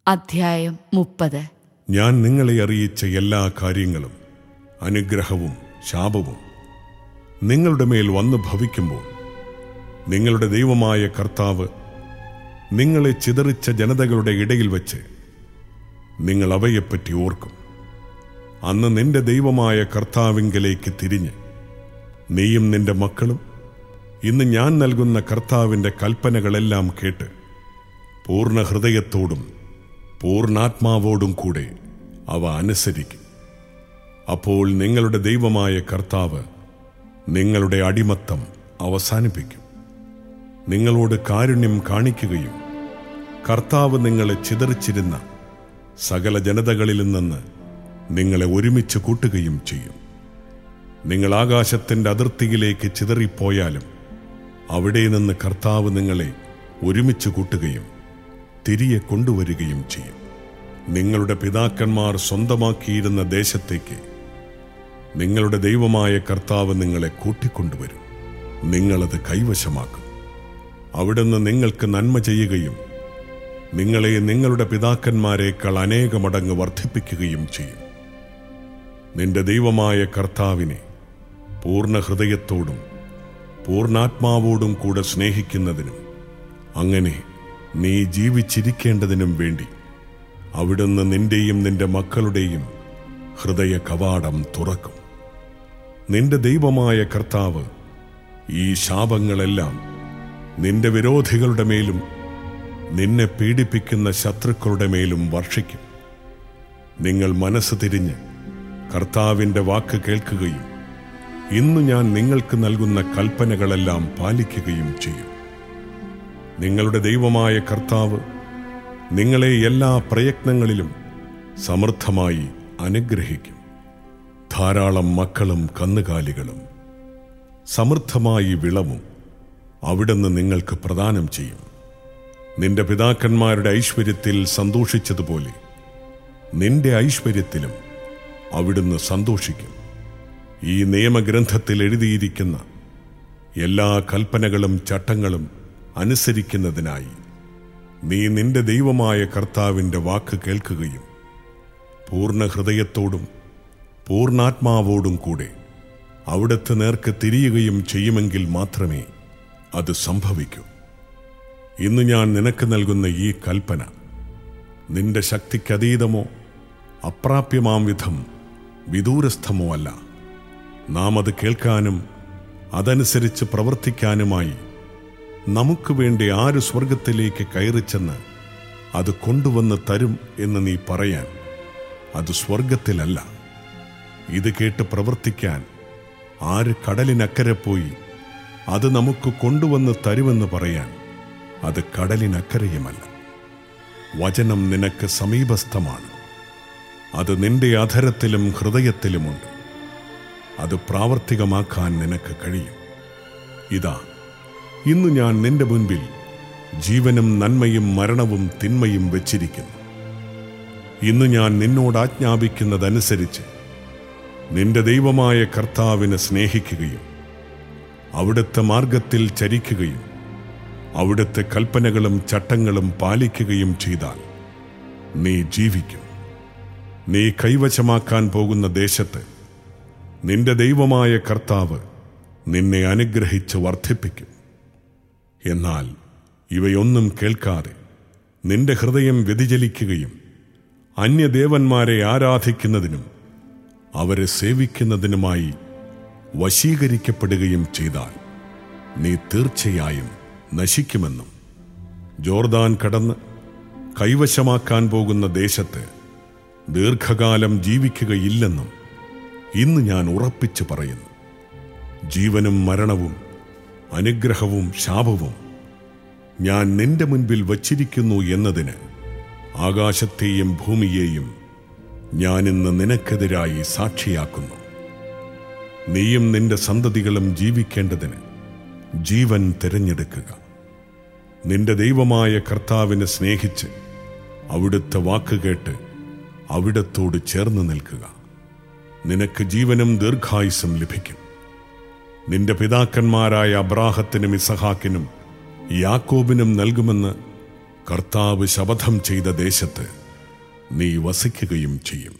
അധ്യായം 30. ഞാൻ നിങ്ങളെ അറിയിച്ച എല്ലാ കാര്യങ്ങളും അനുഗ്രഹവും ശാപവും നിങ്ങളുടെ മേൽ വന്നു ഭവിക്കുമ്പോൾ നിങ്ങളുടെ ദൈവമായ കർത്താവ് നിങ്ങളെ ചിതറിച്ച ജനതകളുടെ ഇടയിൽ വച്ച് നിങ്ങൾ അവയെപ്പറ്റി ഓർക്കും. അന്ന് നിന്റെ ദൈവമായ കർത്താവിങ്കലേക്ക് തിരിഞ്ഞ് നീയും നിന്റെ മക്കളും ഇന്ന് ഞാൻ നൽകുന്ന കർത്താവിൻ്റെ കൽപ്പനകളെല്ലാം കേട്ട് പൂർണ്ണ ഹൃദയത്തോടും പൂർണ്ണാത്മാവോടും കൂടെ അവ അനുസരിക്കും. അപ്പോൾ നിങ്ങളുടെ ദൈവമായ കർത്താവ് നിങ്ങളുടെ അടിമത്തം അവസാനിപ്പിക്കും, നിങ്ങളോട് കാരുണ്യം കാണിക്കുകയും കർത്താവ് നിങ്ങളെ ചിതറിച്ചിരുന്ന സകല ജനതകളിൽ നിന്ന് നിങ്ങളെ ഒരുമിച്ച് കൂട്ടുകയും ചെയ്യും. നിങ്ങൾ ആകാശത്തിൻ്റെ അതിർത്തിയിലേക്ക് ചിതറിപ്പോയാലും അവിടെ നിന്ന് കർത്താവ് നിങ്ങളെ ഒരുമിച്ച് കൂട്ടുകയും തിരികെ കൊണ്ടുവരികയും ചെയ്യും. നിങ്ങളുടെ പിതാക്കന്മാർ സ്വന്തമാക്കിയിരുന്ന ദേശത്തേക്ക് നിങ്ങളുടെ ദൈവമായ കർത്താവ് നിങ്ങളെ കൂട്ടിക്കൊണ്ടുവരും. നിങ്ങളത് കൈവശമാക്കും. അവിടുന്ന് നിങ്ങൾക്ക് നന്മ ചെയ്യുകയും നിങ്ങളെ നിങ്ങളുടെ പിതാക്കന്മാരെക്കാൾ അനേകമടങ്ങ് വർദ്ധിപ്പിക്കുകയും ചെയ്യും. നിന്റെ ദൈവമായ കർത്താവിനെ പൂർണ്ണ ഹൃദയത്തോടും പൂർണ്ണാത്മാവോടും കൂടെ സ്നേഹിക്കുന്നതിനും അങ്ങനെ നീ ജീവിച്ചിരിക്കേണ്ടതിനും വേണ്ടി അവിടുന്ന് നിന്റെയും നിന്റെ മക്കളുടെയും ഹൃദയ കവാടം തുറക്കും. നിന്റെ ദൈവമായ കർത്താവ് ഈ ശാപങ്ങളെല്ലാം നിന്റെ വിരോധികളുടെ മേലും നിന്നെ പീഡിപ്പിക്കുന്ന ശത്രുക്കളുടെ മേലും വർഷിക്കും. നിങ്ങൾ മനസ്സ് തിരിഞ്ഞ് കർത്താവിൻ്റെ വാക്ക് കേൾക്കുകയും ഇന്ന് ഞാൻ നിങ്ങൾക്ക് നൽകുന്ന കൽപ്പനകളെല്ലാം പാലിക്കുകയും ചെയ്യും. നിങ്ങളുടെ ദൈവമായ കർത്താവ് നിങ്ങളെ എല്ലാ പ്രയത്നങ്ങളിലും സമൃദ്ധമായി അനുഗ്രഹിക്കും. ധാരാളം മക്കളും കന്നുകാലികളും സമൃദ്ധമായി വിളവും അവിടുന്ന് നിങ്ങൾക്ക് പ്രദാനം ചെയ്യും. നിന്റെ പിതാക്കന്മാരുടെ ഐശ്വര്യത്തിൽ സന്തോഷിച്ചതുപോലെ നിന്റെ ഐശ്വര്യത്തിലും അവിടുന്ന് സന്തോഷിക്കും. ഈ നിയമഗ്രന്ഥത്തിൽ എഴുതിയിരിക്കുന്ന എല്ലാ കൽപ്പനകളും ചട്ടങ്ങളും അനുസരിക്കുന്നതിനായി നീ നിന്റെ ദൈവമായ കർത്താവിൻ്റെ വാക്ക് കേൾക്കുകയും പൂർണ്ണ ഹൃദയത്തോടും പൂർണ്ണാത്മാവോടും കൂടെ അവിടുത്തെ നേർക്ക് തിരിയുകയും ചെയ്യുമെങ്കിൽ മാത്രമേ അത് സംഭവിക്കൂ. ഇന്ന് ഞാൻ നിനക്ക് നൽകുന്ന ഈ കൽപ്പന നിന്റെ ശക്തിക്കതീതമോ അപ്രാപ്യമാം വിധം വിദൂരസ്ഥമോ അല്ല. നാം അത് കേൾക്കാനും അതനുസരിച്ച് പ്രവർത്തിക്കാനുമായി നമുക്ക് വേണ്ടി ആര് സ്വർഗത്തിലേക്ക് കയറിച്ചെന്ന് അത് കൊണ്ടുവന്ന് തരും എന്ന് നീ പറയാൻ അത് സ്വർഗത്തിലല്ല. ഇത് കേട്ട് പ്രവർത്തിക്കാൻ ആര് കടലിനക്കരെ പോയി അത് നമുക്ക് കൊണ്ടുവന്ന് തരുമെന്ന് പറയാൻ അത് കടലിനക്കരയുമല്ല. വചനം നിനക്ക് സമീപസ്ഥമാണ്, അത് നിന്റെ അധരത്തിലും ഹൃദയത്തിലുമുണ്ട്. അത് പ്രാവർത്തികമാക്കാൻ നിനക്ക് കഴിയും. ഇതാ, ഇന്ന് ഞാൻ നിന്റെ മുൻപിൽ ജീവനും നന്മയും മരണവും തിന്മയും വെച്ചിരിക്കുന്നു. ഇന്ന് ഞാൻ നിന്നോട് ആജ്ഞാപിക്കുന്നതനുസരിച്ച് നിന്റെ ദൈവമായ കർത്താവിനെ സ്നേഹിക്കുകയും അവിടുത്തെ മാർഗത്തിൽ ചരിക്കുകയും അവിടുത്തെ കൽപ്പനകളും ചട്ടങ്ങളും പാലിക്കുകയും ചെയ്താൽ നീ ജീവിക്കും. നീ കൈവശമാക്കാൻ പോകുന്ന ദേശത്ത് നിന്റെ ദൈവമായ കർത്താവ് നിന്നെ അനുഗ്രഹിച്ച് വർദ്ധിപ്പിക്കും. എന്നാൽ ഇവയൊന്നും കേൾക്കാതെ നിന്റെ ഹൃദയം വ്യതിചലിക്കുകയും അന്യദേവന്മാരെ ആരാധിക്കുന്നതിനും അവരെ സേവിക്കുന്നതിനുമായി വശീകരിക്കപ്പെടുകയും ചെയ്താൽ നീ തീർച്ചയായും നശിക്കുമെന്നും ജോർദാൻ കടന്ന് കൈവശമാക്കാൻ പോകുന്ന ദേശത്ത് ദീർഘകാലം ജീവിക്കുകയില്ലെന്നും ഇന്ന് ഞാൻ ഉറപ്പിച്ചു പറയുന്നു. ജീവനും മരണവും അനുഗ്രഹവും ശാപവും ഞാൻ നിന്റെ മുൻപിൽ വച്ചിരിക്കുന്നു എന്നതിന് ആകാശത്തെയും ഭൂമിയെയും ഞാനിന്ന് നിനക്കെതിരായി സാക്ഷിയാക്കുന്നു. നീയും നിന്റെ സന്തതികളും ജീവിക്കേണ്ടതിന് ജീവൻ തിരഞ്ഞെടുക്കുക. നിന്റെ ദൈവമായ കർത്താവിനെ സ്നേഹിച്ച് അവിടുത്തെ വാക്കുകേട്ട് അവിടത്തോട് ചേർന്ന് നിൽക്കുക. നിനക്ക് ജീവനും ദീർഘായുസ്സും ലഭിക്കും. നിന്റെ പിതാക്കന്മാരായ അബ്രാഹത്തിനും ഇസഹാക്കിനും യാക്കോബിനും നൽകുമെന്ന് കർത്താവ് ശപഥം ചെയ്ത ദേശത്ത് നീ വസിക്കുകയും ചെയ്യും.